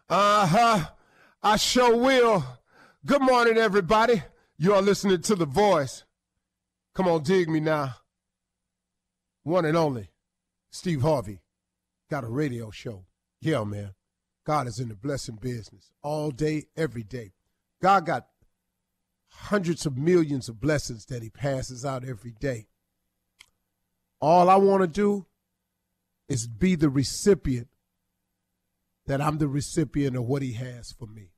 Uh-huh. I sure will. Good morning, everybody. You are listening to The Voice. Come on, dig me now. One and only, Steve Harvey, got a radio show. Yeah, man. God is in the blessing business all day, every day. God got hundreds of millions of blessings that he passes out every day. All I want to do is be the recipient, that I'm the recipient of what he has for me.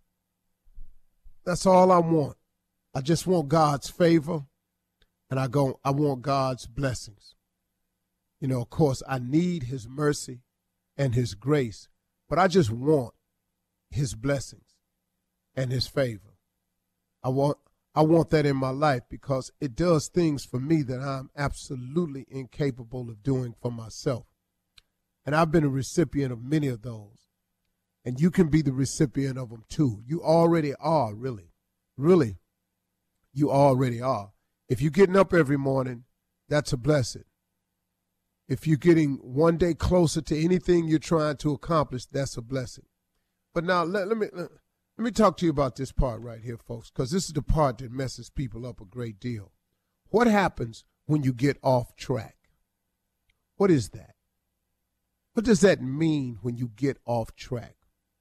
That's all I want. I just want God's favor, and I want God's blessings. You know, of course, I need his mercy and his grace, but I just want his blessings and his favor. I want that in my life because it does things for me that I'm absolutely incapable of doing for myself. And I've been a recipient of many of those. And you can be the recipient of them too. You already are, really. Really, you already are. If you're getting up every morning, that's a blessing. If you're getting one day closer to anything you're trying to accomplish, that's a blessing. But now let me talk to you about this part right here, folks, because this is the part that messes people up a great deal. What happens when you get off track? What is that? What does that mean when you get off track?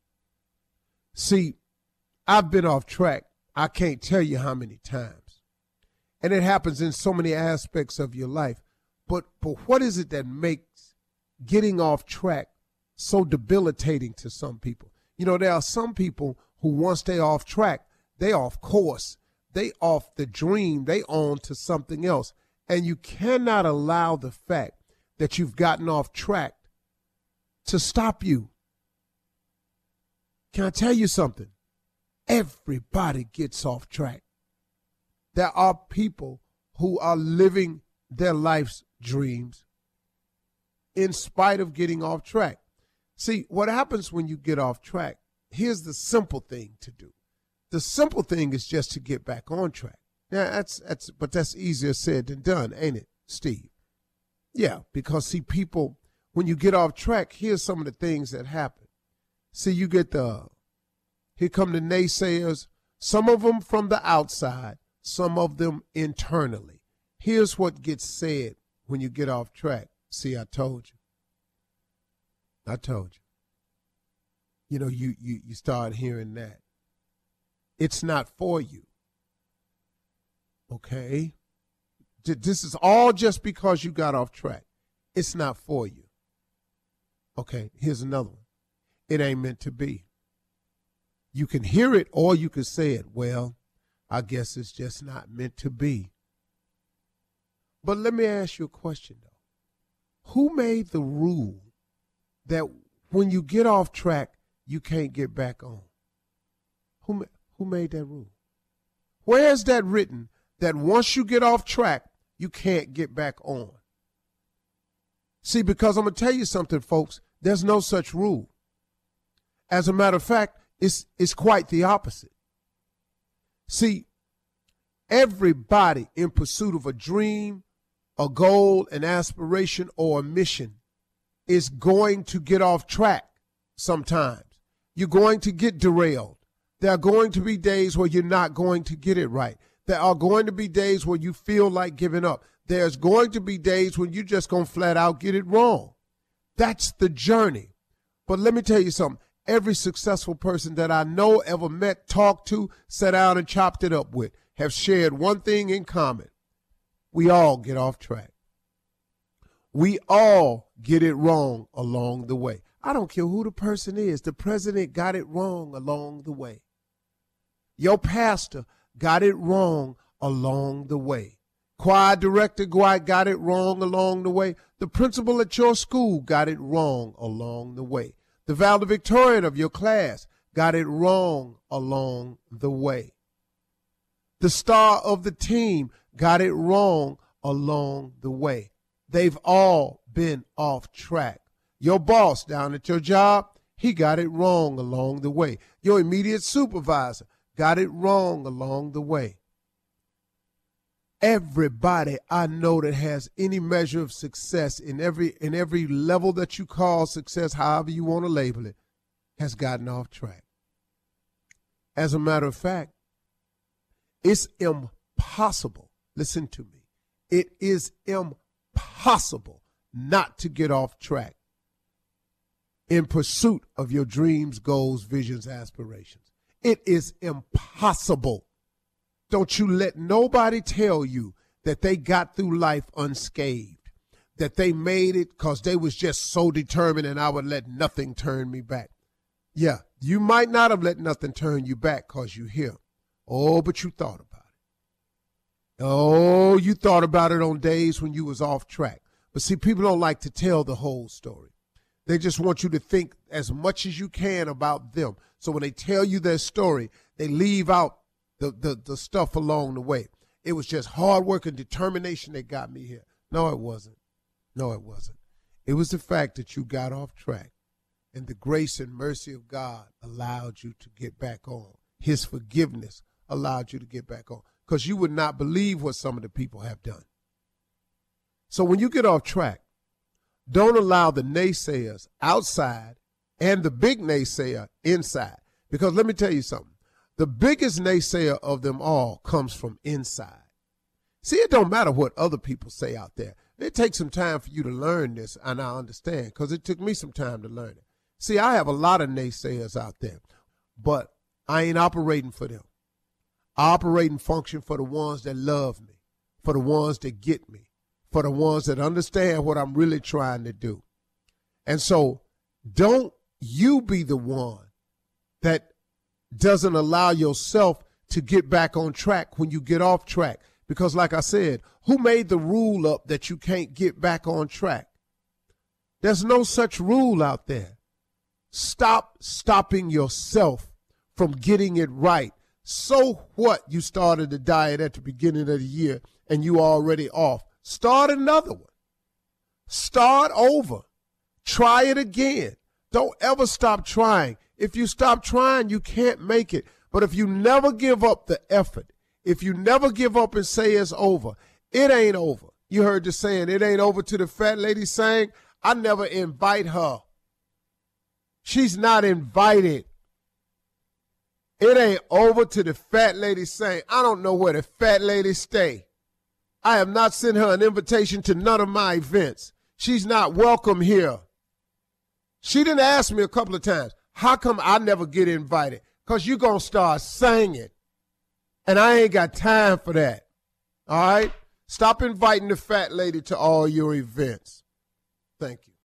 See, I've been off track, I can't tell you how many times. And it happens in so many aspects of your life. But what is it that makes getting off track so debilitating to some people? You know, there are some people who once they off track, they off course, they off the dream, they on to something else. And you cannot allow the fact that you've gotten off track to stop you. Can I tell you something? Everybody gets off track. There are people who are living their life's dreams in spite of getting off track. See, what happens when you get off track, here's the simple thing to do. The simple thing is just to get back on track. Yeah, but that's easier said than done, ain't it, Steve? Yeah, because see, people, when you get off track, here's some of the things that happen. See, you get here come the naysayers, some of them from the outside, some of them internally. Here's what gets said when you get off track. See, I told you. I told you. You know, you start hearing that. It's not for you. Okay? This is all just because you got off track. It's not for you. Okay, here's another one. It ain't meant to be. You can hear it or you can say it. Well, I guess it's just not meant to be. But let me ask you a question, though. Who made the rule that when you get off track, you can't get back on? Who made that rule? Where is that written that once you get off track, you can't get back on? See, because I'm going to tell you something, folks. There's no such rule. As a matter of fact, it's quite the opposite. See, everybody in pursuit of a dream, a goal, an aspiration, or a mission is going to get off track sometimes. You're going to get derailed. There are going to be days where you're not going to get it right. There are going to be days where you feel like giving up. There's going to be days when you're just going to flat out get it wrong. That's the journey. But let me tell you something. Every successful person that I know, ever met, talked to, sat down and chopped it up with, have shared one thing in common. We all get off track. We all get it wrong along the way. I don't care who the person is. The president got it wrong along the way. Your pastor got it wrong along the way. Choir director got it wrong along the way. The principal at your school got it wrong along the way. The valedictorian of your class got it wrong along the way. The star of the team got it wrong along the way. They've all been off track. Your boss down at your job, he got it wrong along the way. Your immediate supervisor got it wrong along the way. Everybody I know that has any measure of success in every level that you call success, however you want to label it, has gotten off track. As a matter of fact, it's impossible. Listen to me. It is impossible not to get off track in pursuit of your dreams, goals, visions, aspirations. It is impossible. Don't you let nobody tell you that they got through life unscathed, that they made it because they was just so determined and I would let nothing turn me back. Yeah, you might not have let nothing turn you back because you're here. Oh, but you thought about it. Oh, you thought about it on days when you was off track. But see, people don't like to tell the whole story. They just want you to think as much as you can about them. So when they tell you their story, they leave out the stuff along the way. It was just hard work and determination that got me here. No, it wasn't. No, it wasn't. It was the fact that you got off track and the grace and mercy of God allowed you to get back on. His forgiveness allowed you to get back on because you would not believe what some of the people have done. So when you get off track, don't allow the naysayers outside and the big naysayer inside. Because let me tell you something. The biggest naysayer of them all comes from inside. See, it don't matter what other people say out there. It takes some time for you to learn this, and I understand, because it took me some time to learn it. See, I have a lot of naysayers out there, but I ain't operating for them. I operate and function for the ones that love me, for the ones that get me, for the ones that understand what I'm really trying to do. And so don't you be the one that doesn't allow yourself to get back on track when you get off track. Because like I said, who made the rule up that you can't get back on track? There's no such rule out there. Stop stopping yourself from getting it right. So what? You started the diet at the beginning of the year and you already off. Start another one. Start over. Try it again. Don't ever stop trying. If you stop trying, you can't make it. But if you never give up the effort, if you never give up and say it's over, it ain't over. You heard the saying, it ain't over till the fat lady sang. I never invite her. She's not invited. It ain't over till the fat lady sang. I don't know where the fat lady stay. I have not sent her an invitation to none of my events. She's not welcome here. She didn't ask me a couple of times, how come I never get invited? Because you're going to start singing. And I ain't got time for that. All right? Stop inviting the fat lady to all your events. Thank you.